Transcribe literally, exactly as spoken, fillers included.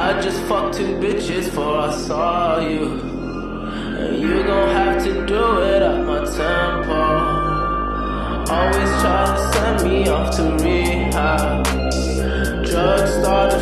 I just fucked two bitches before I saw you, and you gon' have to do it at my tempo. Always try to send me off to rehab. Drugs started